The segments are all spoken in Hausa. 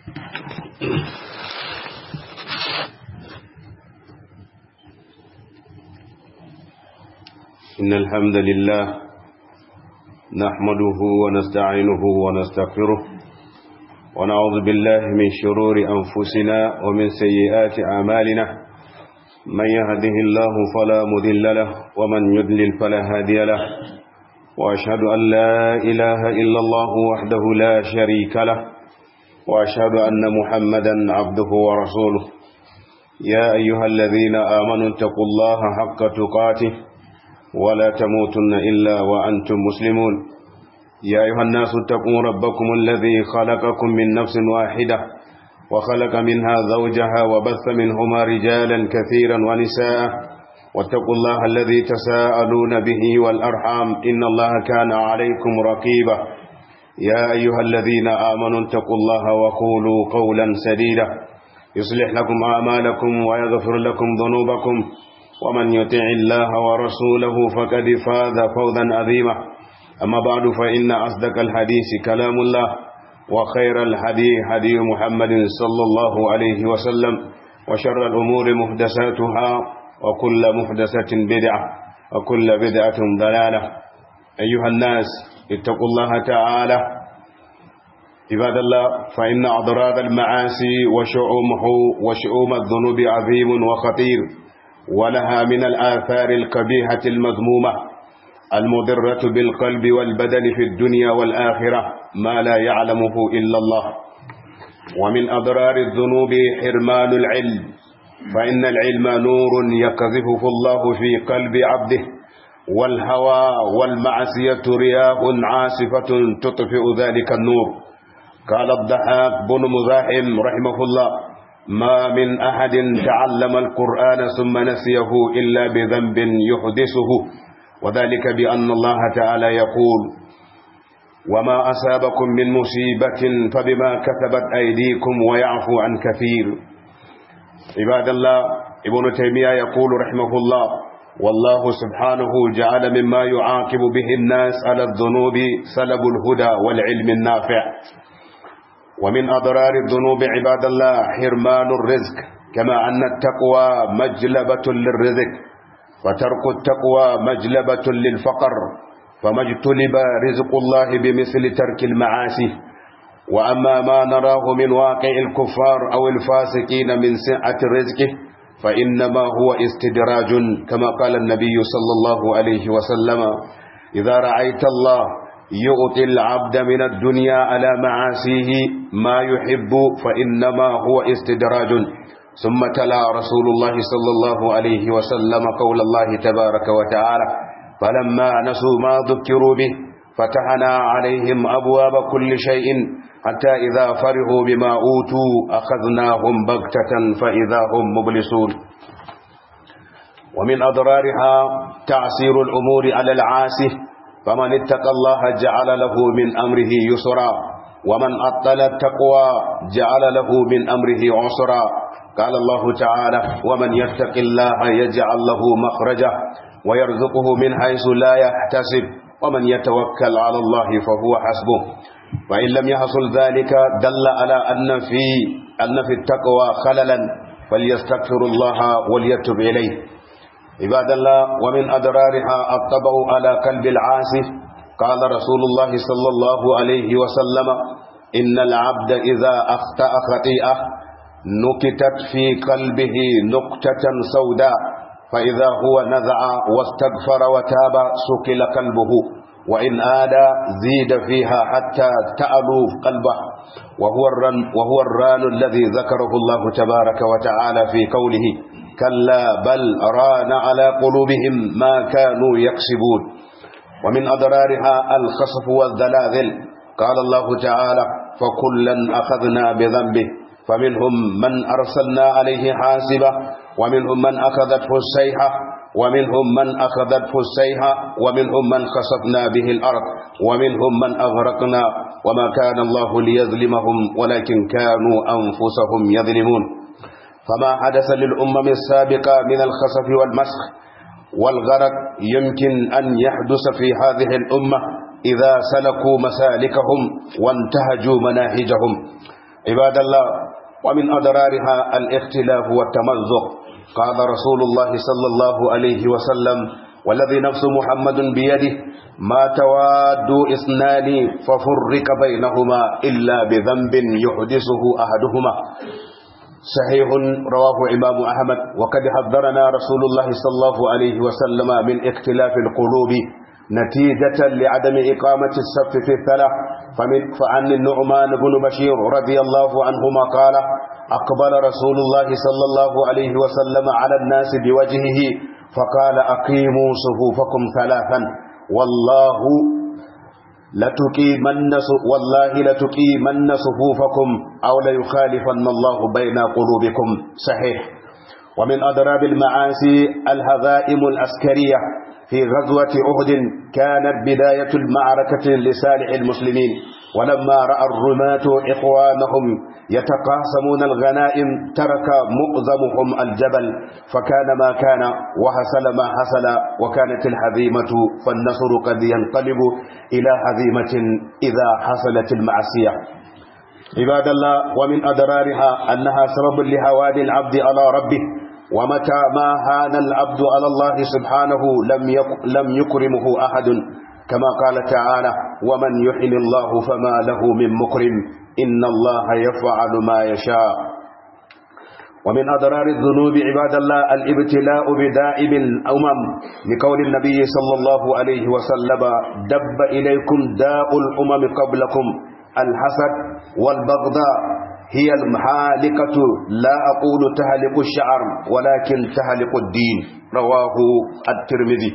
إن الحمد لله نحمده ونستعينه ونستغفره ونعوذ بالله من شرور أنفسنا ومن سيئات أعمالنا من يهده الله فلا مضل له ومن يضلل فلا هادي له وأشهد أن لا إله إلا الله وحده لا شريك له وأشهد أن محمدا عبده ورسوله يا أيها الذين آمنوا اتقوا الله حق تقاته ولا تموتن إلا وأنتم مسلمون يا أيها الناس اتقوا ربكم الذي خلقكم من نفس واحدة وخلق منها زوجها وبث منهما رجالا كثيرا ونساء واتقوا الله الذي تساءلون به والأرحام إن الله كان عليكم رقيبا يا أيها الذين آمنوا اتقوا الله وقولوا قولا سديدا يصلح لكم أعمالكم ويغفر لكم ذنوبكم ومن يطع الله ورسوله فقد فاز فوزا عظيما أما بعد فإن أصدق الحديث كلام الله وخير الهدي هدي محمد صلى الله عليه وسلم وشر الأمور محدثاتها وكل محدثة بدعة وكل بدعة ضلالة أيها الناس اتقوا الله تعالى عباد الله فإن أضرار المعاصي وشؤوم الذنوب عظيم وخطير ولها من الآثار القبيحة المذمومة المضرة بالقلب والبدن في الدنيا والآخرة ما لا يعلمه إلا الله. ومن أضرار الذنوب حرمان العلم، فإن العلم نور يقذفه الله في قلب عبده، والهوى والمعصية رياح عاصفة تطفئ ذلك النور. قال الضحاك بن مزاحم رحمه الله: ما من أحد تعلم القرآن ثم نسيه إلا بذنب يحدثه، وذلك بأن الله تعالى يقول: وما أصابكم من مصيبة فبما كسبت أيديكم ويعفو عن كثير. عباد الله، ابن تيمية يقول رحمه الله: والله سبحانه جعل مما يعاقب به الناس على الذنوب سلب الهدى والعلم النافع. ومن أضرار الذنوب عباد الله حرمان الرزق، كما أن التقوى مجلبة للرزق، فترك التقوى مجلبة للفقر، فما اجتلب رزق الله بمثل ترك المعاصي. وأما ما نراه من واقع الكفار أو الفاسقين من سعة رزقه فإنما هو استدراج، كما قال النبي صلى الله عليه وسلم: إذا رأيت الله يؤتي العبد من الدنيا على معاصيه ما يحب فإنما هو استدراج. ثم تلا رسول الله صلى الله عليه وسلم قول الله تبارك وتعالى: فلما نسوا ما ذكروا به فتحنا عليهم أبواب كل شيء حتى إذا فرحوا بما أوتوا أخذناهم بغتة فإذا هم مبلسون. ومن أضرارها تعسير الأمور على العاصي، فمن اتقى الله جعل له من أمره يسرا، ومن أطل التقوى جعل له من أمره عسرا. قال الله تعالى: ومن يتق الله يجعل له مخرجا ويرزقه من حيث لا يحتسب ومن يتوكل على الله فهو حسبه. فإن لم يحصل ذلك دل على أن في التقوى خللا، فليستغفر الله وليتب إليه. عباد الله، ومن أضرارها الطبع على قلب العاصي. قال رسول الله صلى الله عليه وسلم: إن العبد إذا أخطأ خطيئة نكتت في قلبه نقطة سوداء، فإذا هو نزع واستغفر وتاب سكل قلبه، وإن آدى زيد فيها حتى تألو قلبه، وهو الران الذي ذكره الله تبارك وتعالى في قوله: كلا بل ران على قلوبهم ما كانوا يكسبون. ومن أضرارها الخسف والزلازل. قال الله تعالى: فكلا أخذنا بذنبه، فمنهم من أرسلنا عليه حاسبة، ومنهم من أخذته الصيحة، ومنهم من خسفنا به الأرض، ومنهم من أغرقنا، وما كان الله ليظلمهم ولكن كانوا أنفسهم يظلمون. فما حدث للأمم السابقة من الخسف والمسخ والغرق يمكن أن يحدث في هذه الأمة إذا سلكوا مسالكهم وانتهجوا مناهجهم. عباد الله، ومن أضرارها الاختلاف والتمزق. قال رسول الله صلى الله عليه وسلم: والذي نفس محمد بيده ما توادوا اثنان ففرق بينهما إلا بذنب يحدثه أحدهما. صحيح رواه إمام أحمد. وقد حذرنا رسول الله صلى الله عليه وسلم من اختلاف القلوب نتيجة لعدم إقامة الصف في الثلاث. فعن النعمان بن بشير رضي الله عنهما قال: أقبل رسول الله صلى الله عليه وسلم على الناس بوجهه فقال: أقيموا صفوفكم ثلاثا والله لتقيمن صفوفكم أو ليخالفن الله بين قلوبكم. صحيح. ومن أضرار المعاصي الهزائم العسكرية. في غزوة أحد كانت بداية المعركة لصالح المسلمين، ولما رأى الرماة إخوانهم يتقاسمون الغنائم ترك معظمهم الجبل، فكان ما كان وحصل ما حصل، وكانت الهزيمة، فالنصر قد ينقلب إلى هزيمة إذا حصلت المعصية. عباد الله، ومن أضرارها أنها سبب لهوان العبد على ربه، ومتى ما هان العبد على الله سبحانه لم يكرمه أحد، كما قال تعالى: ومن يحن الله فما له من مكرم إن الله يفعل ما يشاء. ومن أضرار الذنوب عباد الله الابتلاء بدائم الأمم، لقول النبي صلى الله عليه وسلم: دب إليكم داء الأمم قبلكم الحسد والبغضاء، هي المحالقة، لا أقول تهلك الشعر ولكن تهلك الدين. رواه الترمذي.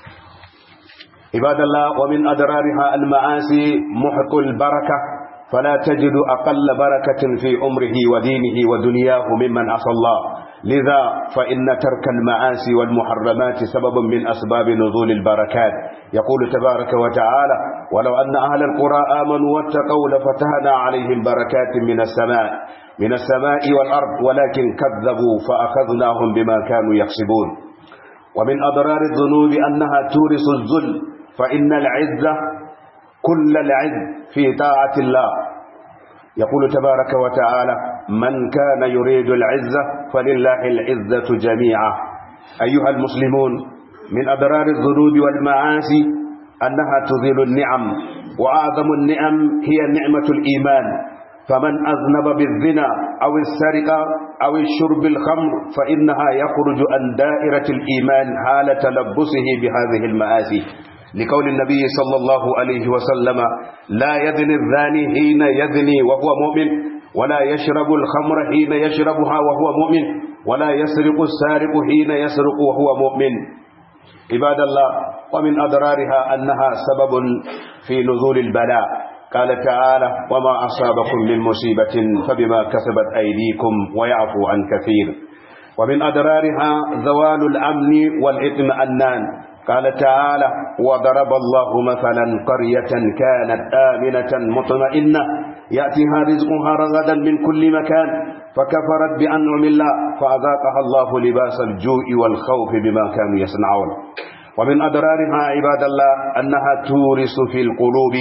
عباد الله، ومن أضرارها المعاصي محق البركة، فلا تجد أقل بركة في عمره ودينه ودنياه ممن عصى الله. لذا فإن ترك المعاصي والمحرمات سبب من أسباب نزول البركات. يقول تبارك وتعالى: ولو أن أهل القرى آمنوا واتقوا لفتحنا عليهم بركات من السماء والأرض ولكن كذبوا فأخذناهم بما كانوا يكسبون. ومن أضرار الذنوب أنها تورث الذل، فإن العزة كل العز في طاعة الله. يقول تبارك وتعالى: من كان يريد العزة فلله العزة جميعا. أيها المسلمون، من أضرار الذنوب والمعاصي أنها تزيل النعم، وأعظم النعم هي نعمة الإيمان. فمن أذنب بالزنا أو السرقة أو الشرب الخمر فإنها يخرج عن دائرة الإيمان حال تلبسه بهذه المآسي، لقول النبي صلى الله عليه وسلم: لا يزني الزاني حين يزني وهو مؤمن، ولا يشرب الخمر حين يشربها وهو مؤمن، ولا يسرق السارق حين يسرق وهو مؤمن. عباد الله، ومن أضرارها أنها سبب في نزول البلاء. قال تعالى: وما أصابكم من مصيبة فبما كسبت أيديكم ويعفو عن كثير. ومن أضرارها زوال الأمن والاطمئنان. قال تعالى: وضرب الله مثلا قرية كانت آمنة مطمئنة يأتيها رزقها رغدا من كل مكان فكفرت بأنعم الله فأذاقها الله لباس الجوع والخوف بما كانوا يصنعون. ومن أضرارها عباد الله أنها تورث في القلوب،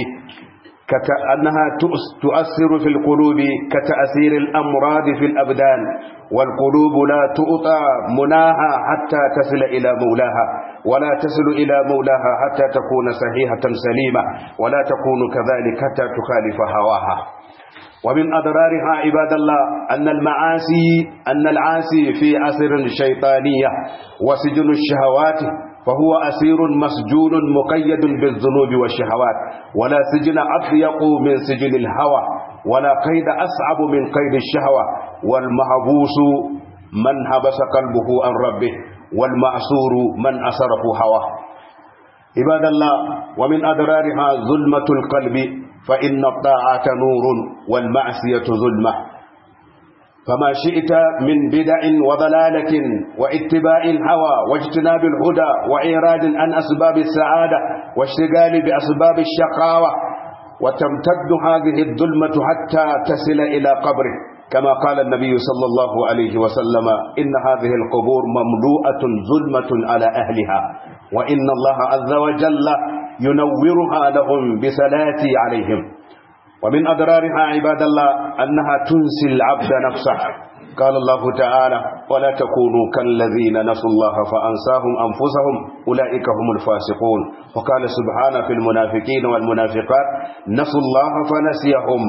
تؤثر في القلوب كتأثير الأمراض في الأبدان، والقلوب لا تؤطى مناها حتى تصل إلى مولاها، ولا تصل إلى مولاها حتى تكون صحيحة سليمة، ولا تكون كذلك حتى تخالف هواها. ومن أضرارها عباد الله أن العاصي في أسر شيطانية وسجن الشهوات، فهو أسير مسجون مقيد بالذنوب والشهوات، ولا سجن أضيق من سجن الهوى، ولا قيد أصعب من قيد الشهوة. والمحبوس من حبس قلبه عن ربه، والمأسور من أسره هواه. عباد الله، ومن أضرارها ظلمة القلب، فإن الطاعة نور والمعصية ظلمة. فما شئت من بدع وضلالة واتباع الهوى واجتناب الهدى وإعراض عن أسباب السعادة واشتغال بأسباب الشقاوة، وتمتد هذه الظلمة حتى تصل إلى قبره، كما قال النبي صلى الله عليه وسلم: إن هذه القبور مملوءة ظلمة على أهلها، وإن الله عز وجل ينورها لهم بصلاتي عليهم. ومن أضرارها عباد الله أنها تنسي العبد نفسه. قال الله تعالى: ولا تكونوا كالذين نسوا الله فأنساهم أنفسهم أولئك هم الفاسقون. وقال سبحانه في المنافقين والمنافقات: نسوا الله فنسيهم.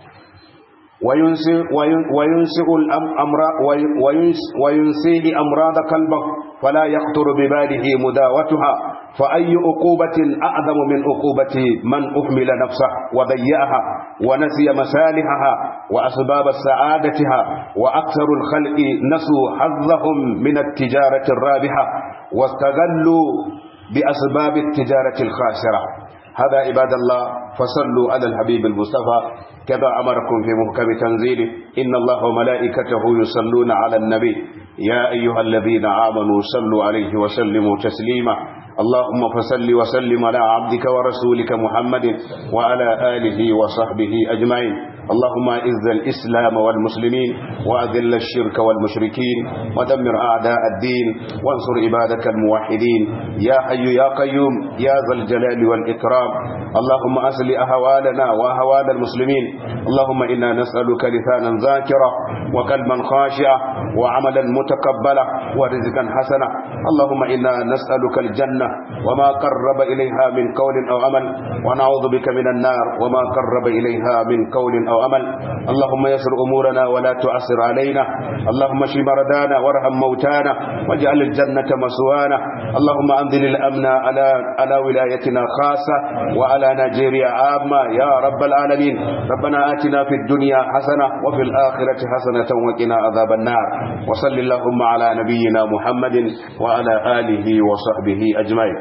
وينسيه أمراض قلبه فلا يخطر بباله مداوتها. فأي عقوبة أعظم من عقوبة من أهمل نفسه وضيعها ونسي مصالحها وأسباب سعادتها. وأكثر الخلق نسوا حظهم من التجارة الرابحة واستغلوا بأسباب التجارة الخاسرة. هذا عباد الله، فصلوا على الحبيب المصطفى كما أمركم في محكم تنزيله: إن الله وملائكته يصلون على النبي يا أيها الذين آمنوا صلوا عليه وسلموا تسليما. اللهم فصل وسلم على عبدك ورسولك محمد وعلى آله وصحبه أجمعين. اللهم أعز الإسلام والمسلمين وأذل الشرك والمشركين ودمر أعداء الدين وانصر عبادك الموحدين يا حي يا قيوم يا ذا الجلال والإكرام. اللهم أصلح أحوالنا وأحوال المسلمين. اللهم إنا نسألك لسانا ذاكرا وقلبا خاشعا وعملا متقبلا ورزقا حسنا. اللهم إنا نسألك الجنة وما قرب إليها من قول أو عمل، ونعوذ بك من النار وما قرب إليها من قول أو عمل. اللهم يسر أمورنا ولا تعسر علينا. اللهم اشف مرضانا وارحم موتانا واجعل الجنة مسوانا. اللهم أنزل الأمن على ولايتنا خاصة وعلى نيجيريا عامة يا رب العالمين. ربنا آتنا في الدنيا حسنة وفي الآخرة حسنة وقنا عذاب النار. وصل اللهم على نبينا محمد وعلى آله وصحبه أجمعين.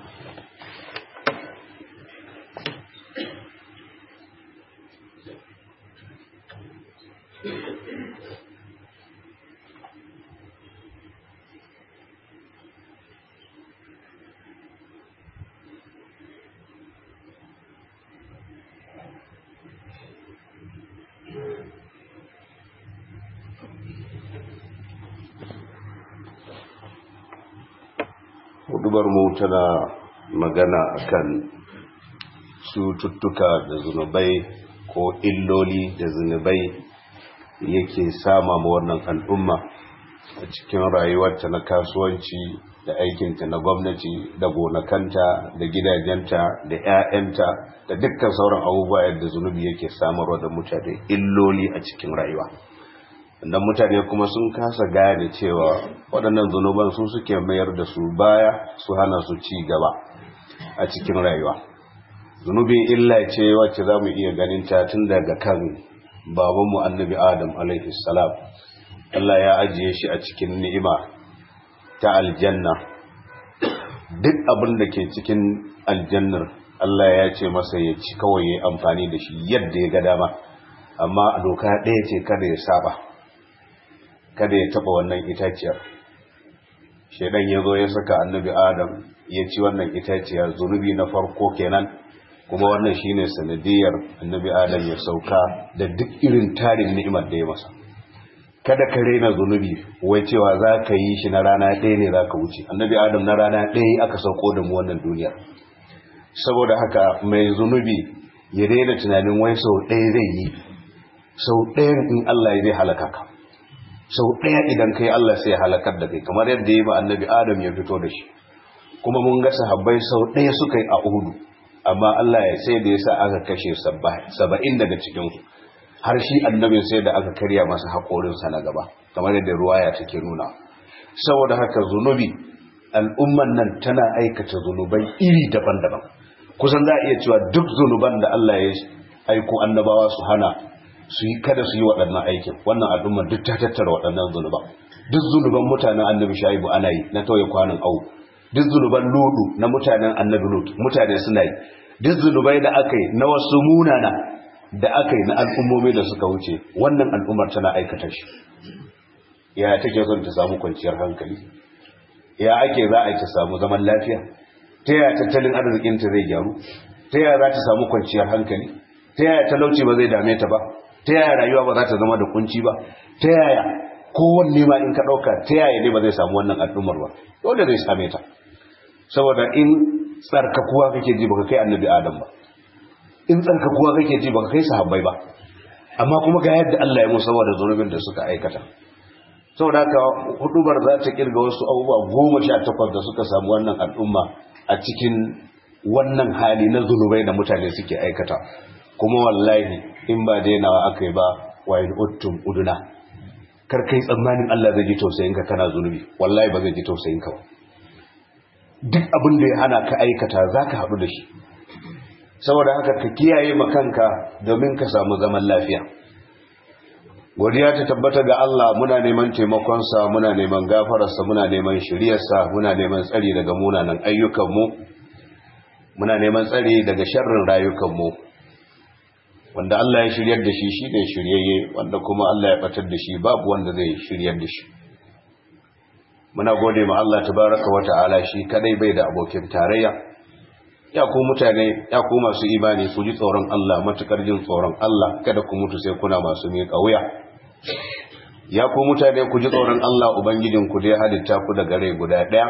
Hudubar mu tana magana akan cututtuka da zunubai ko illoli da zunubai yake sama ma wannan al'umma a cikin rayuwarta na kasuwanci da aikinta na gwamnati da gonakanta da gidajenta da 'ya'yanta da dukkan sauran abubuwa yadda zunubi yake samarwa da mutane illoli a cikin rayuwa. Dan mutane kuma sun kasa gane cewa waɗannan zunuban su suke mayar da su baya su hana su ci gaba a cikin rayuwa. Zunubi illa ce wacce za mu iya ganin ta tun daga kan babanmu annabi Adam alaihi salam. Allah ya ajiye shi a cikin ni'ima ta aljanna. Duk abin da ke cikin aljannar Allah ya ce masa ya ci kawai ya amfani da shi yadda ya ga dama, amma a doka ɗaya ce kada ya saba, kada ya taba wannan itaciyar. Shedan ya zo ya saka annabi Adam ya ci wannan itaciyar, zunubi na farko kenan, kuma wannan shine sanadiyar annabi Adam ya sauka da duk irin tarin ni'imar da ya masa. Kada ka rena zunubi wai cewa za ka yi shi na rana ɗaya ne za ka wuce. Annabi Adam na rana ɗaya aka sauko da mu wannan duniyar. Saboda haka mai zunubi ya daina tunanin wai sau ɗaya zai yi, sau ɗaya in Allah ya zai halaka ka, sau ɗaya idan kai Allah sai ya halakar da kai, kamar yadda ya ba annabi Adam ya fito da shi. Kuma mun ga sahabbai sau ɗaya suka yi a Uhudu, amma Allah ya sai da ya sa aka kashe 70 daga cikinsu, har shi annabin sai da aka karya masa haƙorinsa na gaba, kamar yadda ruwaya take nuna. Saboda haka zunubi, al'umman nan tana aikata zunubai iri daban-daban. Kusan za a iya cewa duk zunuban da Allah ya aiko annabawa su hana su yi, kada su yi waɗannan aikin, wannan al'umma duk ta tattara waɗannan zunuban. Duk zunuban mutanen annabi Shaibu ana yi na tauye kwanan au, duk zunuban Ludu na mutanen annabi Lut mutane suna yi, duk zunubai da aka yi na wasu munana da aka yi na al'ummomi da suka wuce, wannan al'ummar tana aikata shi. Ya take son ta samu kwanciyar hankali? Ya ake za a yi ta samu zaman lafiya? Ta yaya tattalin arzikinta zai gyaru? Ta yaya za ta samu kwanciyar hankali? Ta yaya talauci ba zai dame ta ba? Ta yaya rayuwa ba za ta zama da kunci ba? Ta yaya kowanne ma in ka ɗauka, ta yaya ne ba zai samu wannan al'ummar ba? Dole zai same ta. Saboda in tsarkakuwa kake ji baka kai annabi Adam ba, in tsarkakuwa kake ji baka kai sahabbai ba, amma kuma ga yadda Allah ya musu saboda zunubin da suka aikata. Saboda haka hudubar za ta kirga wasu abubuwa 18 da suka samu wannan al'umma a cikin wannan hali na zunubai da mutane suke aikata. Kuma wallahi in ba dainawa aka yi ba, wa in uttum uduna, kar kai tsammanin Allah zai ji tausayin ka kana zunubi, wallahi ba zai ji tausayin ka ba. Duk abin da ya hana ka aikata za ka haɗu da shi. Saboda haka ka kiyaye makanka domin ka samu zaman lafiya. Godiya ta tabbata ga Allah, muna neman taimakonsa, muna neman gafararsa, muna neman shiriyarsa, muna neman tsari daga munanan ayyukanmu, muna neman tsari daga sharrin rayukanmu. Wanda Allah ya shiryar da shi shi ne shiryayye, wanda kuma Allah ya batar da shi babu wanda zai shiryar da shi. Muna gode ma Allah tabaraka wa ta'ala, shi kadai bai da abokin tarayya. Ya ku mutane, ya ku masu imani, ku ji tsoron Allah, matukar jin tsoron Allah, kada ku mutu sai kuna masu miƙa wuya. Ya ku mutane, ku ji tsoron Allah ubangijinku da ya halitta ku da rai guda ɗaya.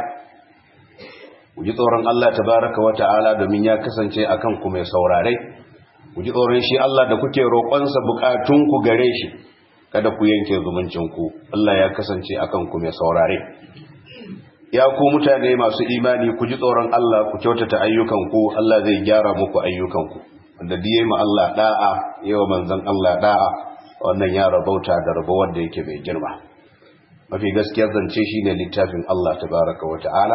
Ku ji tsoron Allah tabaraka wa ta'ala domin ya kasance akan ku mai saurare. Ku ji tsoron shi Allah da kuke roƙonsa buƙatunku gare shi, kada ku yanke zumuncinku, Allah ya kasance akan ku mai saurare. Ya ku mutane masu imani, ku ji tsoron Allah, ku kyautata ayyukanku, Allah zai gyara muku ayyukanku. Wanda diye ma Allah da'a, yawa manzon Allah da'a, wannan ya rabauta da rabo wanda yake mai girma. Mafi gaskiyar zance shine littafin Allah tabaraka wa ta'ala.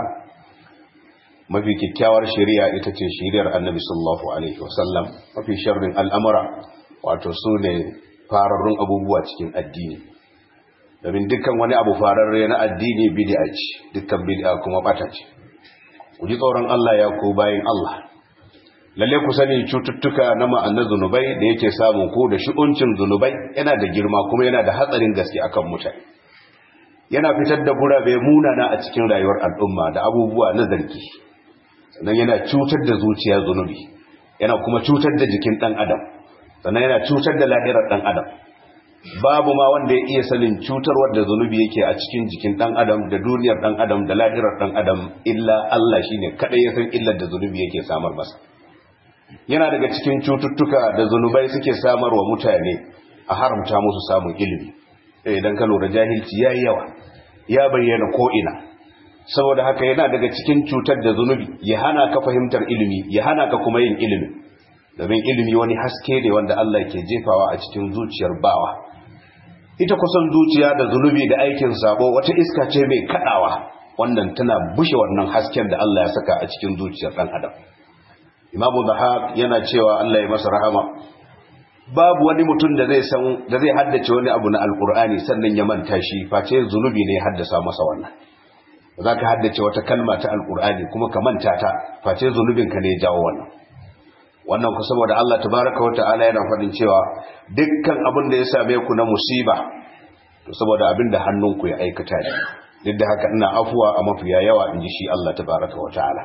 Mafi kyakkyawar shari'a ita ce shari'ar Annabi sallallahu alaihi wasallam. Mafi sharrin al'amura wato sune fararrun abubuwa cikin addini. Domin dukkan wani abu fararre na addini bid'a ce, dukkan bid'a kuma bata ce. Ku ji tsoron Allah ya ku bayin Allah. Lalle ku sani cututtuka na ma'anar zunubai da yake samun ku da shi'uncin zunubai yana da girma kuma yana da hatsarin gaske akan mutane. Yana fitar da gurabe munana a cikin rayuwar al'umma da abubuwa na zargi. Sannan yana cutar da zuciya zunubi, yana kuma cutar da jikin dan adam. Sannan yana cutar da lahirar dan adam. Babu ma wanda ya iya sanin cutarwar da zunubi yake a cikin jikin dan adam da duniyar dan adam da lahirar dan adam illa Allah shine kadai ya san illar da zunubi yake samar masa. Yana daga cikin cututtuka da zunubai suke samarwa mutane a haramta musu samun ilimi. Idan ka lura jahilci yayi yawa, ya bayyana ko ina. Saboda haka yana daga cikin cutar da zunubi ya hana ka fahimtar ilimi, ya hana ka kuma yin ilimi. Domin ilimi wani haske ne wanda Allah ke jefawa a cikin zuciyar bawa. Ita kusan zuciya da zunubi da aikin sabo wata iska ce mai kadawa, wannan tana bushe wannan hasken da Allah ya saka a cikin zuciyar dan adam. Imamu Dhahab yana cewa Allah ya masa rahama, babu wani mutum da zai haddace wani abu na Alkur'ani sannan ya manta shi, face zunubi ne ya haddasa masa wannan. Za ka haddace wata kalma ta Alkur'ani kuma ka manta ta, face zunubinka ne ya jawo wannan. Wannan ku saboda Allah tabaraka wa ta'ala yana faɗin cewa dukkan abin da ya same ku na musiba to saboda abin da hannunku ya aikata ne. Duk da haka ina afuwa a mafiya yawa, in ji shi Allah tabaraka wa ta'ala.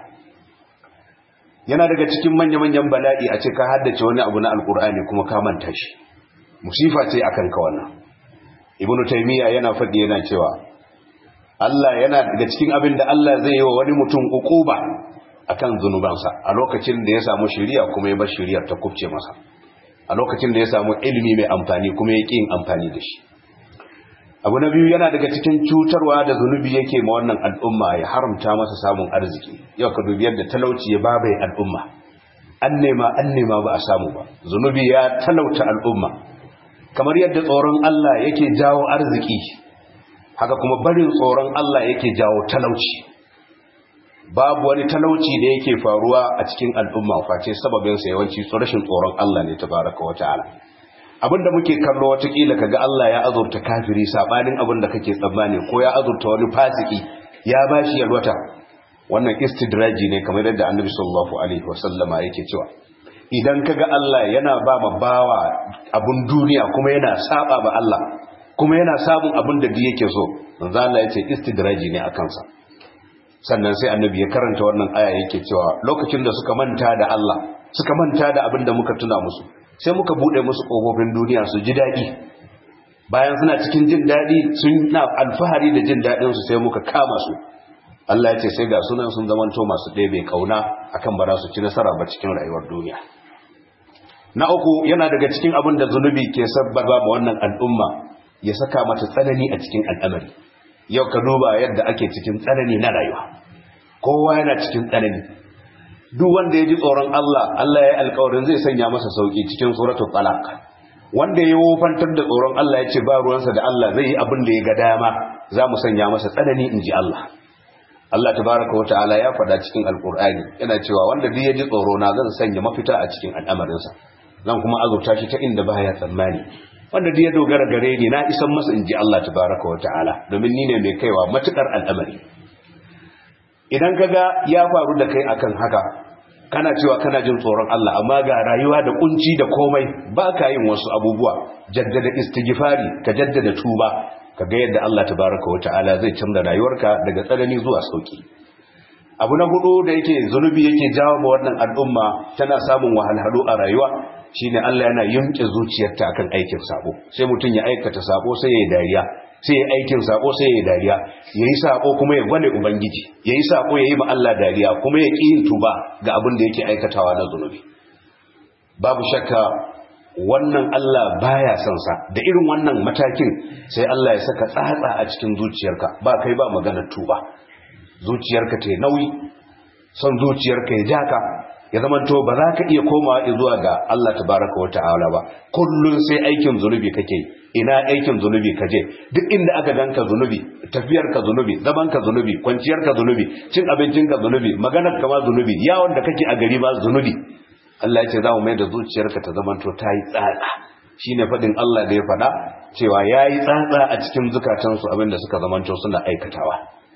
Yana daga cikin manya-manyan bala'i a ce ka haddace wani abu na Alkur'ani kuma ka manta shi. Musifa ce akan ka wannan. Ibn Taymiyyah yana faɗi yana cewa Allah yana daga cikin abin da Allah zai yi wa wani mutum uquba akan zunubansa a lokacin da ya samu shiriya kuma ya bar shiriyar ta kubce masa, a lokacin da ya samu ilimi mai amfani kuma ya ƙi yin amfani da shi. Abu na biyu, yana daga cikin cutarwa da zunubi yake ma wannan al'umma ya haramta masa samun arziki. Yau ka dubi yadda talauci ya babaye al'umma, an nema ba a samu ba. Zunubi ya talauta al'umma. Kamar yadda tsoron Allah yake jawo arziki, haka kuma barin tsoron Allah yake jawo talauci. Babu wani talauci da yake faruwa a cikin al'umma face sababinsa yawanci rashin tsoron Allah ne tabaraka wa ta'ala. Abinda muke kallo watakila kaga Allah ya azurta kafiri sabanin abinda kake tsammani, ko ya azurta wani fasiki ya bashi yalwata, wannan istidraji ne kamar yadda Annabi sallallahu alaihi wasallama yake cewa idan kaga Allah yana ba ma bawa abun duniya kuma yana saba ba Allah kuma yana sabon abin da yake so, manzo Allah yace istidraji ne akan sa. Sannan sai Annabi ya karanta wannan aya yake cewa lokacin da suka manta da Allah, suka manta da abin da muka tuna musu, sai muka bude musu kofofin duniya su ji dadi. Bayan suna cikin jin dadi, sun na alfahari da jin dadin su, sai muka kama su. Allah ya ce sai ga sunan sun zamanto masu ɗebe kauna akan ba za su ci nasara ba cikin rayuwar duniya. na uku yana daga cikin abin da zunubi ke sabbaba ma wannan al'umma ya saka mata tsanani a cikin al'amari. Yau ka duba yadda ake cikin tsanani na rayuwa, kowa yana cikin tsanani. Duk wanda ya ji tsoron Allah, Allah ya yi alkawarin zai sanya masa sauki cikin suratul talaq. Wanda ya wofantar da tsoron Allah ya ce ba ruwansa da Allah zai yi abin da ya ga dama, za mu sanya masa tsanani in ji Allah. Allah tabaraka wa ta'ala ya faɗa cikin alkur'ani yana cewa wanda duk ya ji tsoro na zan sanya mafita a cikin al'amarinsa, zan kuma azurta shi ta inda baya tsammani. Wanda duk ya dogara gare ni na isan masa in ji Allah tabaraka wa ta'ala, domin ni ne mai kaiwa matukar al'amari. Idan kaga ya faru da kai akan haka, kana cewa kana jin tsoron Allah amma ga rayuwa da kunci da komai, ba ka yin wasu abubuwa, jaddada istighfari, ka jaddada tuba, ka ga yadda Allah tabaraka wa ta'ala zai canza rayuwarka daga tsanani zuwa sauki. Abu na hudu da yake zunubi yake jawo ma wannan al'umma tana samun wahalhalu a rayuwa shine Allah yana yunke zuciyarta akan aikin sabo. Sai mutum ya aikata sabo sai ya yi dariya, sai ya aikin sabo sai ya yi dariya, yayi sabo kuma ya gwale ubangiji, yayi sabo yayi ma Allah dariya kuma ya ƙi yin tuba ga abin da yake aikatawa na zunubi. Babu shakka wannan Allah baya son sa. Da irin wannan matakin sai Allah ya saka tsatsa a cikin zuciyarka, ba kai ba maganar tuba. Zuciyarka ta nauyi, son zuciyarka ya jaka, ya zamanto ba za ka iya komawa zuwa ga Allah tabaraka wa ta'ala ba. Kullun sai aikin zunubi kake, ina aikin zunubi kaje, duk inda aka ganka zunubi, tafiyarka zunubi, zamanka zunubi, kwanciyarka zunubi, cin abincinka zunubi, maganar ka ma zunubi, yawon da kake a gari ma zunubi. Allah ya ce za mu mai da zuciyarka ta zamanto ta yi tsatsa. Shine faɗin Allah da ya faɗa cewa ya yi tsatsa a cikin zukatansu abinda suka zamanto suna aikatawa.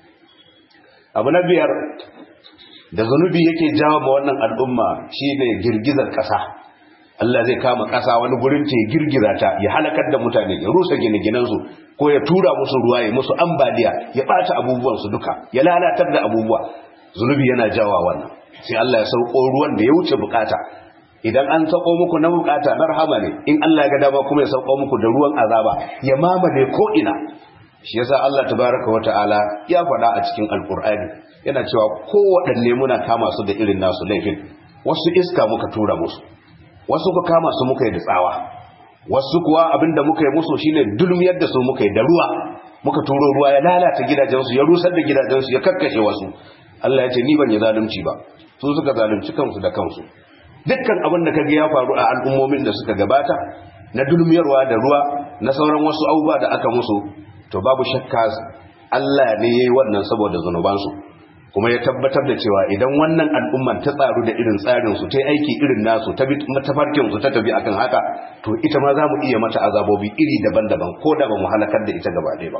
Abu na biyar da zunubi yake jawo ma wannan al'umma shine girgizar ƙasa. Allah zai kama ƙasa wani gurin ta ya girgiza ta, ya halakar da mutane, ya rusa gine-ginensu, ko ya tura musu ruwa, ya musu ambaliya, ya ɓata abubuwansu duka, ya lalatar da abubuwa. Zunubi yana jawa wannan. Sai Allah ya sauko ruwan da ya wuce bukata. Idan an sauko muku na bukata na rahama ne, in Allah ya ga dama kuma ya sauko muku da ruwan azaba, ya mamaye ko ina. Shi yasa Allah tabaraka wa ta'ala ya faɗa a cikin alkur'ani yana cewa kowaɗanne muna kama su da irin nasu laifin. Wasu iska muka tura musu, wasu ku kama su muka yi da tsawa, wasu kuwa abinda muka yi musu shine dulmiyar da su muka yi da ruwa. Muka turo ruwa ya lalata gidajensu, ya rusar da gidajensu, ya kakkashe wasu. Allah ya ce ni ban yi zalunci ba, su suka zalunci kansu da kansu. Dukkan abin da kage ya faru a al'ummomin da suka gabata na dulmiyarwa da ruwa, na sauran wasu abubuwa da aka musu, to babu shakka Allah ne yayi wannan saboda zanubansu, kuma ya tabbatar da cewa idan wannan al'umman ta tsaru da irin tsarin su, ta aiki irin nasu, ta bi tafarkin su, ta tabi akan haka, to ita ma zamu iya mata azabobi iri daban-daban ko da ba mu halakar da ita gaba ɗaya ba.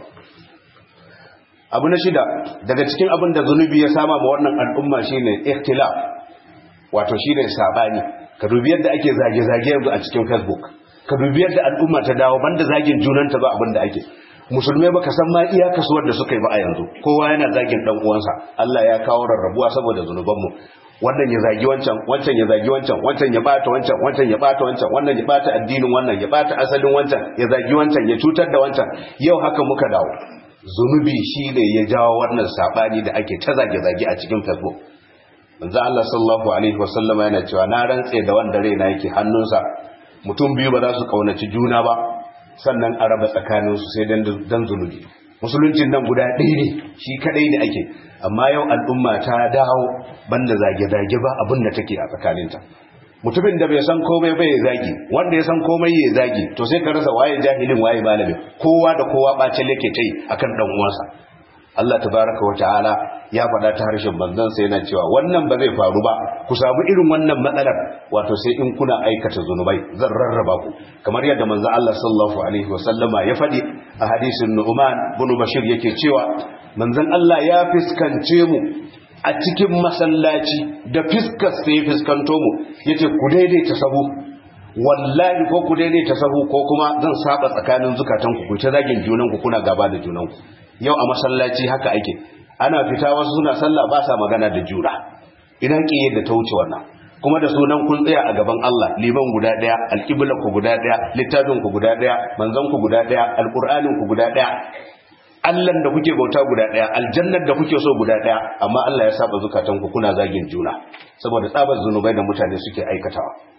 Abu na shida daga cikin abin da zunubi ya sama ma wannan al'umma shine ikhtilaf, wato shine sabani. Ka dubi yadda ake zage-zage yanzu a cikin Facebook, ka dubi yadda al'umma ta dawo banda zagin junanta ba abin da ake. Musulmai baka san ma iya kasuwar da suka yi ba a yanzu, kowa yana zagin dan uwansa. Allah ya kawo rarrabuwa saboda zunubanmu. Wannan ya zagi wancan, wancan ya zagi wancan, wancan ya bata wancan, wancan ya bata wancan, wannan ya bata addinin wannan, ya bata asalin wancan, ya zagi wancan, ya cutar da wancan. Yau haka muka dawo. Zunubi shi ne ya jawo wannan sabani da ake ta zage-zage a cikin Facebook. Manzo Allah sallallahu alaihi wasallama yana cewa na rantse da wanda raina yake hannunsa, mutum biyu ba za su kaunaci juna ba sannan a raba tsakaninsu sai dan zunubi. Musuluncin nan guda ɗaya ne, shi kadai da ake, amma yau al'umma ta dawo banda zage-zage ba abin da take a tsakaninta. Mutumin da bai san komai bai ya zagi, wanda ya san komai ya zagi, to sai ka rasa waye jahilin waye malamin. Kowa da kowa bacin yake tai akan dan uwansa. Allah tabaraka wa ta'ala ya faɗa ta harshen manzon sa yana cewa wannan ba zai faru ba, ku samu irin wannan matsalar, wato sai in kuna aikata zunubai zan rarraba ku. Kamar yadda manzon Allah sallallahu alaihi wa sallama ya faɗi a hadisin Nu'man bin Bashir yake cewa manzon Allah ya fiskance mu a cikin masallaci da fiskar sai fiskanto mu, yace ku daidaita sahu, wallahi ko ku daidaita sahu ko kuma zan saba tsakanin zukatanku, ku ta zagin junanku, kuna gaba da junanku. Yau a masallaci haka ake, ana fita wasu suna sallah ba sa magana da juna. Idan ki yadda ta wuce wannan, kuma da sunan kun tsaya a gaban Allah, liman guda daya, alqiblar ku guda daya, littafin ku guda daya, manzon ku guda daya, alqur'anin ku guda daya, Allahn da kuke bauta guda daya, aljannar da kuke so guda daya, amma Allah ya saba zukatan ku kuna zagin juna saboda tsabar zunubai da mutane suke aikatawa.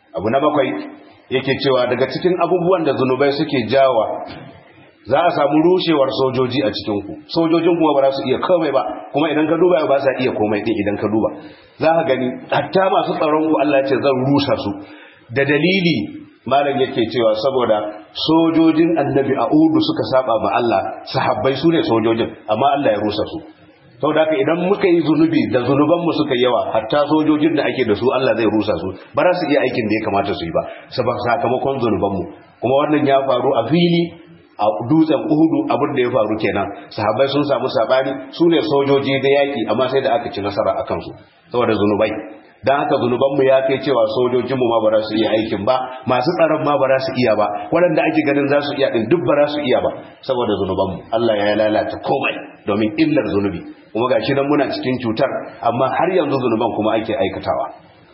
abu na 7 yake cewa daga cikin abubuwan da zunubai suke jawa za a samu rushewar sojoji a cikin ku, sojojin kuma ba za su iya komai ba, kuma idan ka duba ba sa iya komai din. Idan ka duba za ka gani hatta masu tsaron ku Allah ya ce zan rusa su, da dalili malam yake cewa saboda sojojin annabi a Uhud suka saba ma Allah, sahabbai su ne sojojin amma Allah ya rusa su. Saboda haka idan muka yi zunubi da zunuban mu suka yawa, hatta sojojin da ake da su Allah zai rusa su, ba za su iya aikin da ya kamata su yi ba sakamakon zunuban mu. Kuma wannan ya faru a fili a dutsen Uhudu, abin da ya faru kenan. Sahabbai sun samu sabani, su ne sojoji da yaki amma sai da aka ci nasara a kansu saboda zunubai. Dan haka zunuban mu ya kai cewa sojojin mu ma ba za su iya aikin ba, masu tsaron ma ba za su iya ba, waɗanda ake ganin za su iya din duk ba za su iya ba saboda zunuban mu. Allah ya lalata komai domin illar zunubi, kuma gashi nan muna cikin cutar amma har yanzu zunuban kuma ake aikatawa.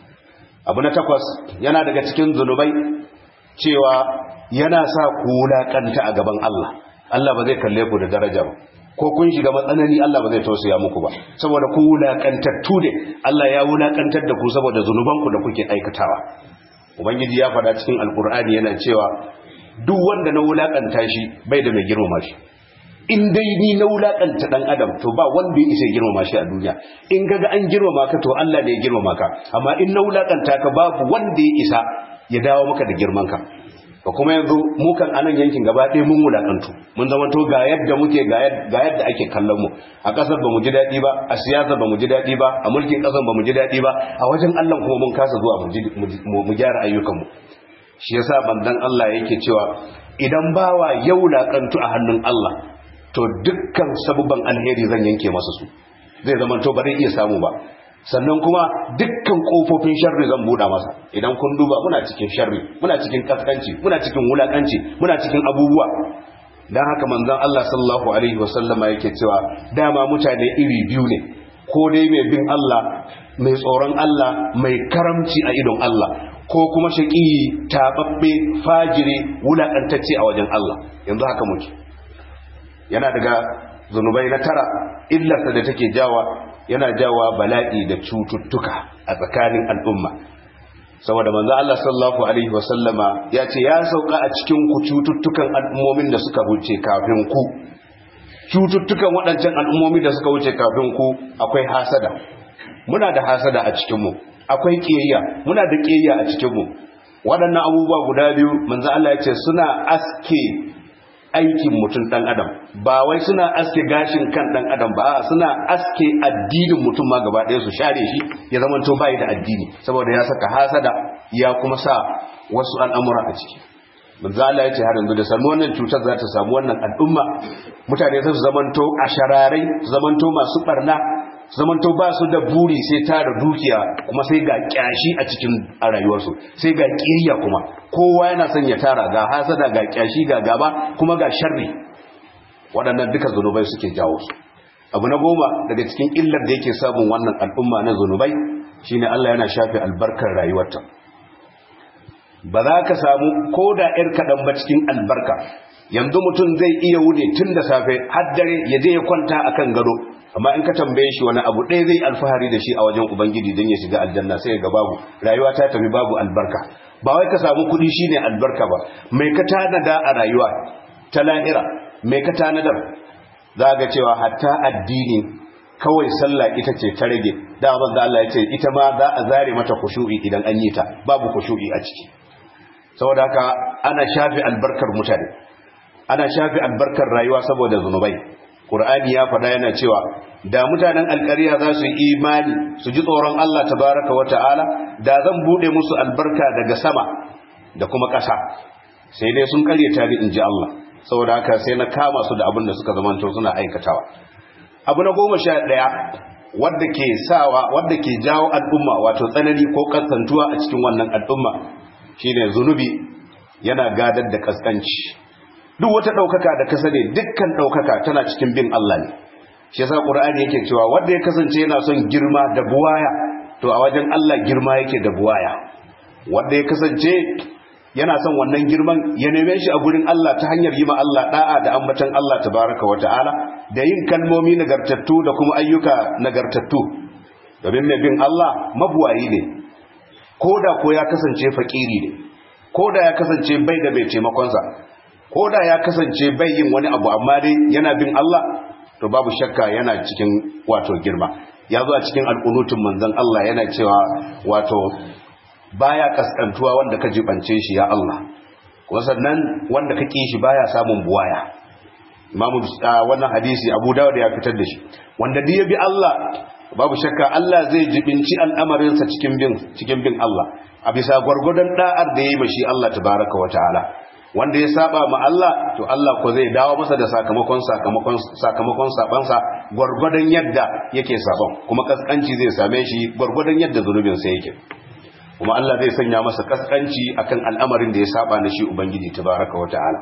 Abu na 8 yana daga cikin zunubai cewa yana sa ku wulakanta a gaban Allah. Allah ba zai kalle ku da daraja ba, ko kun shiga matsanani Allah ba zai tausaya muku ba saboda ku wulakantattu ne. Allah ya wulakantar da ku saboda zunubanku da kuke aikatawa. Ubangiji ya faɗa cikin Alkur'ani yana cewa duk wanda na wulakanta shi bai da mai girmama shi. In dai ni na wulakanta dan adam to ba wanda ya isa girmama shi a duniya. In kaga an girmama ka to Allah ne ya girmama ka, amma in na wulakanta ka babu wanda ya isa ya dawo maka da girman ka. Ba kuma yanzu mu kan anan yankin gaba ɗaya mun wulakantu, mun zama to ga yadda muke, ga yadda ake kallon mu. A ƙasar ba mu ji daɗi ba, a siyasa ba mu ji daɗi ba, a mulkin ƙasar ba mu ji daɗi ba, a wajen Allah kuma mun kasa zuwa mu gyara ayyukanmu. Shi yasa manzon Allah yake cewa idan bawa ya wulakantu a hannun Allah to dukkan sabubban alheri zan yanke masa su, zai zama to ba zai iya samu ba. Sannan kuma dukkan kofofin sharri zan buɗa masa. Idan kun duba muna cikin sharri, muna cikin kaskanci, muna cikin wulakanci, muna cikin abubuwa. Dan haka manzon Allah sallallahu alaihi wasallama yake cewa dama mutane iri biyu ne, ko dai mai bin Allah, mai tsoron Allah, mai karamci a idon Allah, ko kuma shaqi, tababbe, fajiri, wulakantacce a wajen Allah. Yanzu haka muke. Yana daga zunubai na 9 illarsa da take yana jawa bala'i da cututtuka a tsakanin al'umma. Saboda manzo Allah sallallahu alaihi wasallama ya ce ya sauka a cikin ku cututtukan al'ummomin da suka wuce kafin ku. Cututtukan waɗancan al'ummomi da suka wuce kafin ku akwai hasada. Muna da hasada a cikin mu. Akwai kiyayya, muna da kiyayya a cikin mu. Waɗannan abubuwa guda biyu manzo Allah ya ce suna aske aikin mutum dan adam, ba wai suna aske gashin kan dan adam ba, suna aske addinin mutum ma gaba ɗaya su share shi ya zama to bai da addini saboda ya saka hasada ya kuma sa wasu al'amura a ciki. manzo Allah ya ce har yanzu da samu wannan cutar za ta samu wannan al'umma, mutane su zamanto ashararai, su zamanto masu barna, su zamanto ba su da buri sai tara dukiya, kuma sai ga kyashi a cikin rayuwarsu, sai ga kiyayya, kuma kowa yana son ya tara, ga hasada, ga kyashi, ga gaba, kuma ga sharri. Waɗannan duka zunubai suke jawo su. Abu na 10 daga cikin illar da yake samun wannan al'umma na zunubai shine Allah yana shafe albarkar rayuwarta. Ba za ka samu ko da ‘yar kaɗan ba cikin albarka. Yanzu mutum zai iya wuni tun da safe har dare ya je ya kwanta a kan gado, amma in ka tambaye shi wani abu ɗaya zai alfahari da shi a wajen Ubangiji don ya shiga aljanna, sai ga babu, rayuwa ta tafi babu albarka. Ba wai ka samu kuɗi shi ne albarka ba, mai ka tanada a rayuwa ta lahira, mai ka tanadar. Za ga cewa hatta addini kawai sallah ita ce ta rage, da Allah ya ce ita ma za a zare mata khushu'i idan an yi ta, babu khushu'i a ciki. Saboda haka ana shafi albarkar mutane, ana shafi albarkar rayuwa saboda zunubai. Qur'ani ya faɗa yana cewa da mutanen alƙarya za su yi imani, su ji tsoron Allah tabaraka wa ta'ala, da zan bude musu albarka daga sama da kuma ƙasa, sai dai sun ƙaryata ni, in ji Allah. Saboda haka sai na kama su da abin da suka zamanto suna aikatawa. Abu na 11 wadda ke jawo al'umma, wato tsanani ko kasantuwa a cikin wannan al'umma, shine zunubi yana gadar da kaskanci. Duk wata daukaka da ka sani, dukkan daukaka tana cikin bin Allah ne. Shi yasa Qur'ani yake cewa wanda ya kasance yana son girma da buwaya, to a wajen Allah girma yake da buwaya. Wanda ya kasance yana son wannan girman, ya neme shi a gurin Allah ta hanyar yi ma Allah da'a da ambatan Allah tabaraka wa ta'ala, da yin kalmomi nagartattu da kuma ayyuka nagartattu. Domin mai bin Allah mabuwayi ne. koda ko ya kasance fakiri ne, koda ya kasance bai da mai taimakon sa, koda ya kasance bai yin wani abu amma dai yana bin Allah, to babu shakka yana cikin wato girma. Ya zo a cikin alqunutun manzon Allah yana cewa wato baya kaskantuwa wanda ka jibance shi ya Allah, kuma sannan wanda ka ki shi baya samun buwaya. Imamu wannan hadisi Abu Dawud ya fitar da shi. Wanda duk ya bi Allah, babu shakka Allah zai jibinci al'amarinsa cikin bin Allah a bisa gwargwadon da'ar da yayi mashi Allah tabaraka wa ta'ala. Wanda ya saba ma Allah, to Allah ko zai dawo masa da sakamakon sabansa gwargwadon yadda yake sabon, kuma kaskanci zai same shi gwargwadon yadda zunubinsa yake. Kuma Allah zai sanya masa kaskanci akan al'amarin da ya saba na shi Ubangiji tabaraka wa ta'ala.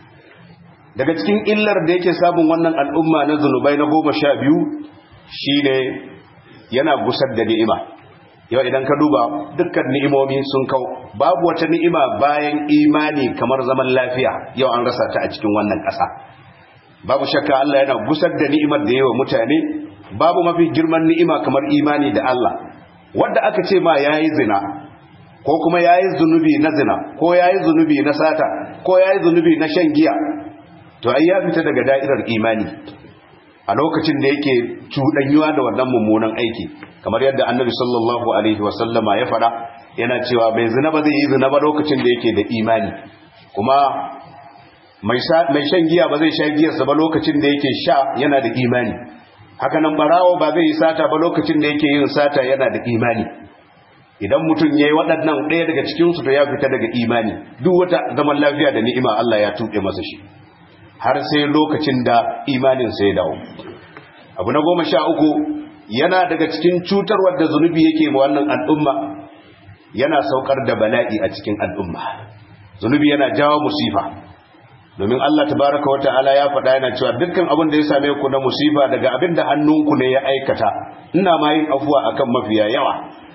Daga cikin illar da yake samun wannan al'umma na zunubai na 12 shine yana gusar da ni'ima. Yau idan ka duba dukkan ni'imomi sun kau, babu wata ni'ima bayan imani kamar zaman lafiya yau an rasa ta a cikin wannan ƙasa. Babu shakka Allah yana gusar da ni'imar da yawa mutane. Babu mafi girman ni'ima kamar imani da Allah. Wanda aka ce ma yayi zina, ko kuma yayi zunubi na zina, ko yayi zunubi na sata, ko yayi zunubi na shan giya, to ai ya fita daga da'irar imani a lokacin da yake cuɗanyuwa da wannan mummunan aiki, kamar yadda Annabi sallallahu alaihi wasallama ya faɗa, yana cewa bai zina ba zai yi zina ba lokacin da yake da imani, kuma mai shan giya ba zai sha giyarsa ba lokacin da yake sha yana da imani, haka nan barawo ba zai yi sata ba lokacin da yake yin sata yana da imani. Idan mutum yayi waɗannan ɗaya daga cikin su to ya fita daga imani, duk wata zaman lafiya da ni'ima Allah ya tuɓe masa shi, har sai lokacin da imaninsa ya dawo. Abu na 13 yana daga cikin cutarwar da zunubi yake ma wannan al'umma, yana saukar da bala'i a cikin al'umma. Zunubi yana jawo musifa, domin Allah tabaraka wa ta'ala ya faɗa yana cewa dukkan abin da ya same ku na musifa daga abin da hannunku ne ya aikata, ina ma yin afuwa akan mafiya yawa.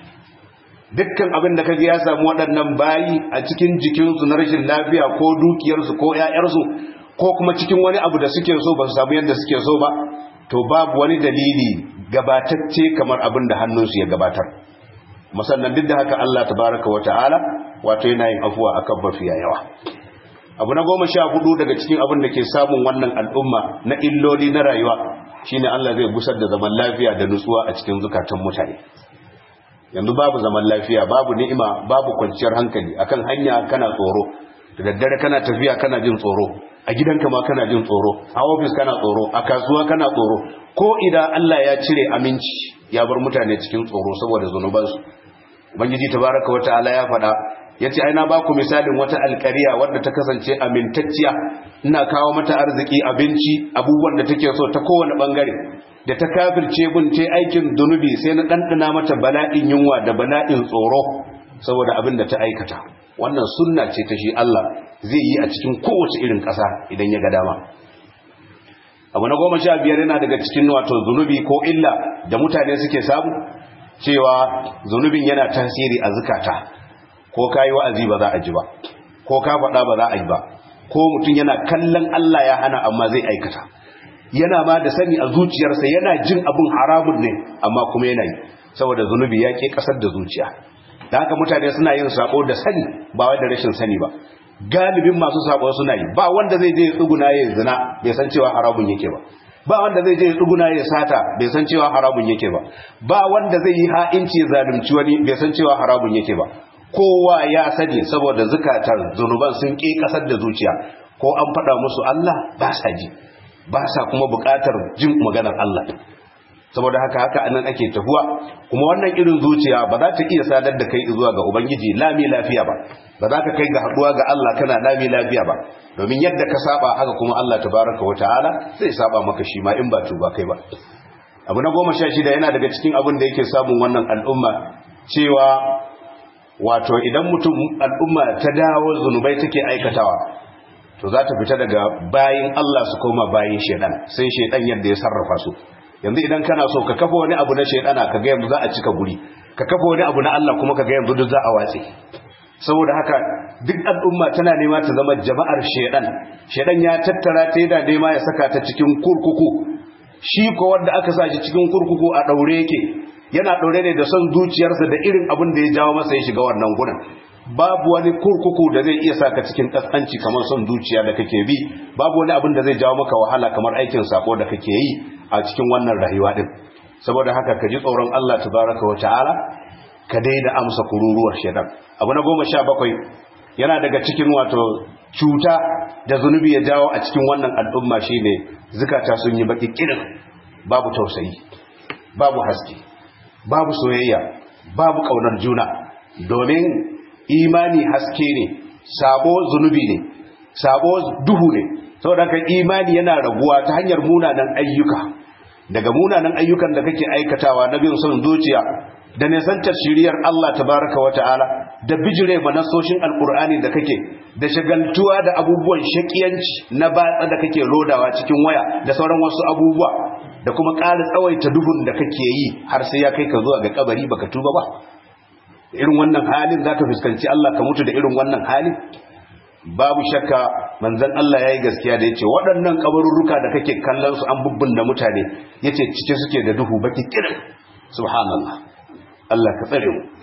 Dukkan abin da kaga ya samu waɗannan bayi a cikin jikinsu na rashin lafiya ko dukiyarsu ko 'ya'yarsu, ko kuma cikin wani abu da suke so ba su samu yadda suke so ba, to babu wani dalili gabatacce kamar abin da hannunsu ya gabatar. Musannan duk da haka Allah tabaraka wa ta'ala wato yana yin afuwa akan mafiya yawa. Abu na 14 daga cikin abin da ke samun wannan al'umma na illoli na rayuwa shine Allah zai gusar da zaman lafiya da nutsuwa a cikin zukatan mutane. Yanzu babu zaman lafiya, babu ni'ima, babu kwanciyar hankali. Akan hanya kana tsoro, da daddare kana tafiya kana jin tsoro, a gidanka ma kana jin tsoro, a ofis kana tsoro, a kasuwa kana tsoro. Ko idan Allah ya cire aminci ya bar mutane cikin tsoro saboda zunubansu. Ubangiji tabaraka wa ta'ala ya faɗa, yace ai na baku misalin wata alƙariya wadda ta kasance amintacciya, ina kawo mata arziki, abinci, abubuwan da take so ta kowane bangare, da ta kafirce gun ta aikin zunubi sai na dandana mata bala'in yunwa da bala'in tsoro saboda abin da ta aikata. Wannan sunna ce ta shi Allah zai yi a cikin kowace irin ƙasa idan ya ga dama. Abu na 15 yana daga cikin wato zunubi ko illa da mutane suke samu, cewa zunubin yana tasiri a zukata. Ko ka yi wa'azi ba za a ji ba, ko ka faɗa ba za a yi ba, ko mutum yana kallon Allah ya hana amma zai aikata, yana ma da sani a zuciyarsa, yana jin abin haramun ne amma kuma yana yi, saboda zunubi ya ke ƙasar da zuciya. Da haka mutane suna yin sako da sani ba wai da rashin sani ba. Galibin masu sako suna yi, ba wanda zai je ya tsuguna ya zina bai san cewa haramun yake ba, ba wanda zai je ya tsuguna ya sata bai san cewa haramun yake ba, ba wanda zai yi ha'inci ya zalunci wani bai san cewa haramun yake ba. Kowa ya sani saboda zukatan zunuban sun ƙi ƙasar da zuciya, ko an faɗa musu Allah ba sa ji, ba sa kuma buƙatar jin maganar Allah. Saboda haka anan ake tafuwa, kuma wannan irin zuciya ba za ta iya sadar da kai zuwa ga Ubangiji lami lafiya ba, ba za ka kai ga haɗuwa ga Allah kana lami lafiya ba, domin yadda ka saba haka kuma Allah tabaraka wa ta'ala zai saba maka shi ma in ba tuba kai ba. Abu na 16 yana daga cikin abin da yake samun wannan al'umma, cewa wato idan mutum al'umma ta dawo zunubai take aikatawa, to za ta fita daga bayin Allah su koma bayin shedan, sai shedan yadda ya sarrafa su. Yanzu idan kana so ka kafa wani abu na shedana, kaga yanzu za a cika guri, ka kafa wani abu na Allah kuma kaga yanzu duk za a watse. Saboda haka duk al'umma tana nema ta zama jama'ar shedan. Shedan ya tattara ta yana nema ya saka ta cikin kurkuku. Shi ko wanda aka sa shi cikin kurkuku a daure yake, yana ɗaure ne da son zuciyarsa da irin abin da ya jawo masa ya shiga wannan gurin. Babu wani kurkuku da zai iya saka cikin kaskanci kamar son zuciya da kake bi, babu wani abin da zai jawo maka wahala kamar aikin sako da kake yi a cikin wannan rayuwa din. Saboda haka ka ji tsoron Allah tabaraka wa ta'ala, ka daina amsa kururuwar shedan. Abu na 17 yana daga cikin wato cuta da zunubi ya jawo a cikin wannan al'umma shine zukata sun yi baki kirin, babu tausayi, babu haske, babu soyayya, babu kaunar juna. Domin imani haske ne, sabo zunubi ne, sabo duhu ne. Saboda haka imani yana raguwa ta hanyar munanan ayyuka. Daga munanan ayyukan da kake aikatawa na bin son zuciya da nisantar shiriyar Allah tabaraka wa ta'ala, da bijire manasoshin alkur'ani da kake, da shagaltuwa da abubuwan shakiyanci na batsa da kake lodawa cikin waya da sauran wasu abubuwa, da kuma ƙara tsawaita duhun da kake yi har sai ya kai ka zuwa ga kabari baka tuba ba. Irin wannan halin zaka fuskanci Allah ka mutu da irin wannan halin? Babu shakka manzon Allah yayi gaskiya da yace waɗannan kabarurruka da kake kallon su an bubbunna mutane, yace cike suke da duhu baki kirin. Subhanallah, Allah ka tsare mu.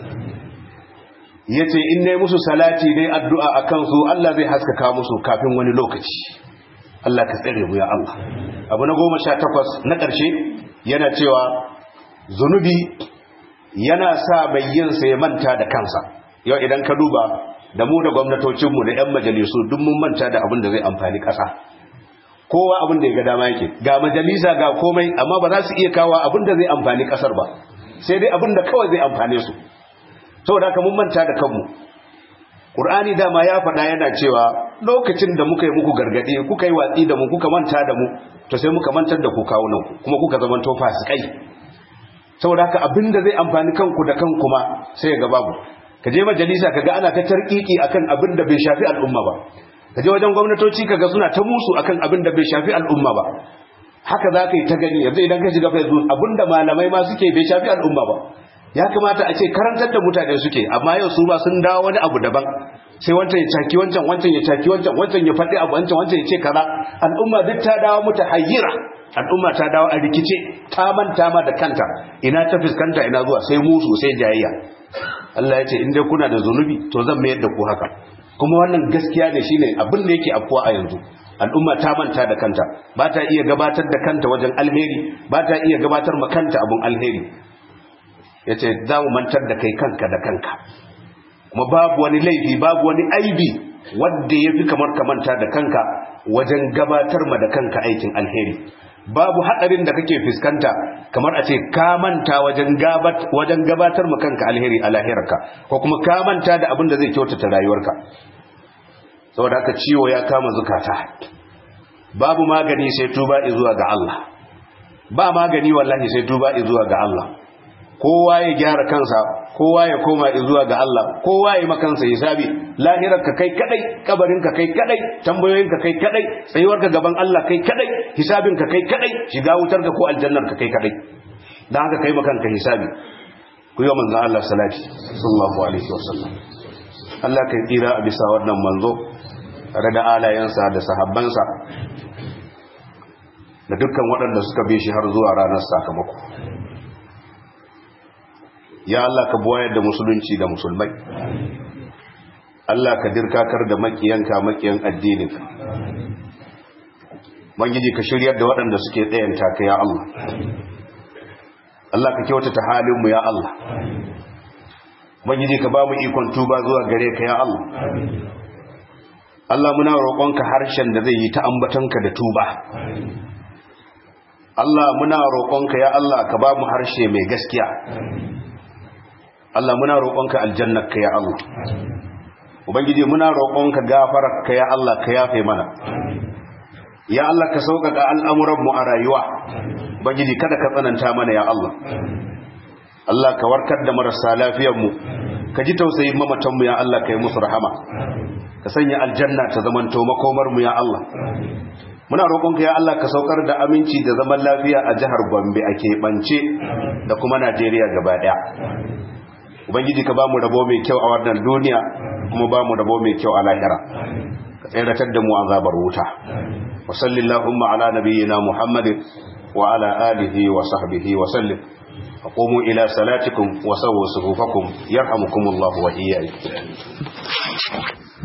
Yace in nayi musu salati dai addu'a akan su, Allah zai haskaka musu kafin wani lokaci. Allah ka tsare mu ya Allah. Abu na 18 na ƙarshe yana cewa zunubi yana sa mai yin sa ya manta da kansa. Yau idan ka duba da mu da gwamnatocinmu da 'yan majalisu duk mun manta da abin da zai amfani ƙasa. Kowa abin da ya ga dama yake, ga majalisa ga komai, amma ba za su iya kawo abin da zai amfani ƙasar ba, sai dai abin da kawai zai amfane su. Saboda haka mun manta da kanmu. Qur'ani dama ya faɗa yana cewa lokacin da muka yi muku gargaɗi, kuka yi watsi da mu, kuka manta da mu, to sai muka mantar da ku kawunanku, kuma kuka zamanto fasikai. Saboda haka abin da zai amfani kanku da kanku ma sai ga babu. Ka je majalisa kaga ana ta tarkiki akan abin da bai shafi al'umma ba. Ka je wajen gwamnatoci kaga suna ta musu akan abin da bai shafi al'umma ba. Haka za ka yi ta gani. Yanzu idan ka shiga Facebook, abin da malamai ma suke bai shafi al'umma ba. Ya kamata a ce karantar da mutane suke, amma yau su ba sun dawo wani abu daban. Sai wancan ya caki wancan, wancan ya caki wancan, wancan ya faɗi abu, wancan ya ce kaza. Al'umma duk ta dawo mata hayyira. Al'umma ta dawo a rikice, ta manta ma da kanta. Ina ta fuskanta ina zuwa, sai musu sai jayayya. Allah ya ce in dai kuna da zunubi to zan mayar da ku haka. Kuma wannan gaskiya ne, shine abin da yake afkuwa a yanzu. Al'umma ta manta da kanta, ba ta iya gabatar da kanta wajen alheri, ba ta iya gabatar ma kanta abun alheri. Yace za mu mantar da kai kanka da kanka. Kuma babu wani laifi, babu wani aibi wanda yafi kamar ka manta da kanka wajen gabatar ma da kanka aikin alheri. Babu hadarin da kake fuskanta kamar a ce ka manta wajen gabatar ma kanka alheri a lahirarka, ko kuma ka manta da abin da zai kyautata rayuwarka. Saboda haka ciwo ya kama zukata, babu magani sai tuba zuwa ga Allah. Ba magani wallahi sai tuba zuwa ga Allah. Kowa ya gyara kansa, kowa ya koma zuwa ga Allah, kowa ya makansa hisabi. Lahirarka kai kadai, kabarinka kai kadai, tambayoyinka kai kadai, tsayuwarka gaban Allah kai kadai, hisabinka kai kadai, shiga wutarka ko aljannarka kai kadai. Dan haka kai makanka hisabi. Ku yi manzon Allah salati sallallahu alaihi wasallam. Allah kai tsira a bisa wannan manzo tare da alayensa da sahabbansa da dukkan waɗanda suka bi shi har zuwa ranar sakamako. Ya Allah ka buwayar da musulunci da musulmai. Allah ka dirkakar da makiyanka makiyan addininka. Ubangiji ka shiryar da waɗanda suke tsayanta ka ya Allah. Allah ka kyautata halinmu ya Allah. Ubangiji ka ba mu ikon tuba zuwa gare ka ya Allah. Allah muna roƙonka harshen da zai yi ta ambatonka da tuba. Allah muna roƙonka ya Allah ka ba mu harshe mai gaskiya. Allah muna roƙonka aljannarka ya Allah. Ubangiji muna roƙonka gafararka ya Allah, ka yafe mana. Ya Allah ka sauƙaƙa al'amuranmu a rayuwa. Ubangiji kada ka tsananta mana ya Allah. Allah ka warkar da marasa lafiyarmu, ka ji tausayin mamatanmu ya Allah, ka yi musu rahama. Ka sanya aljanna ta zamanto makomarmu ya Allah. Muna roƙonka ya Allah ka saukar da aminci da zaman lafiya a jihar Gombe a keɓance da kuma Najeriya gaba ɗaya. Ubangiji ka ba mu rabo mai kyau a wannan duniya, kuma ba mu rabo mai kyau a lahira. Ka tseratar da mu azabar wuta. Wa sallallahu ala nabiyyina Muhammadin wa ala alihi wa sahbihi wa sallim. قوموا إلى صلاتكم وسووا صفوفكم يرحمكم الله وإياكم.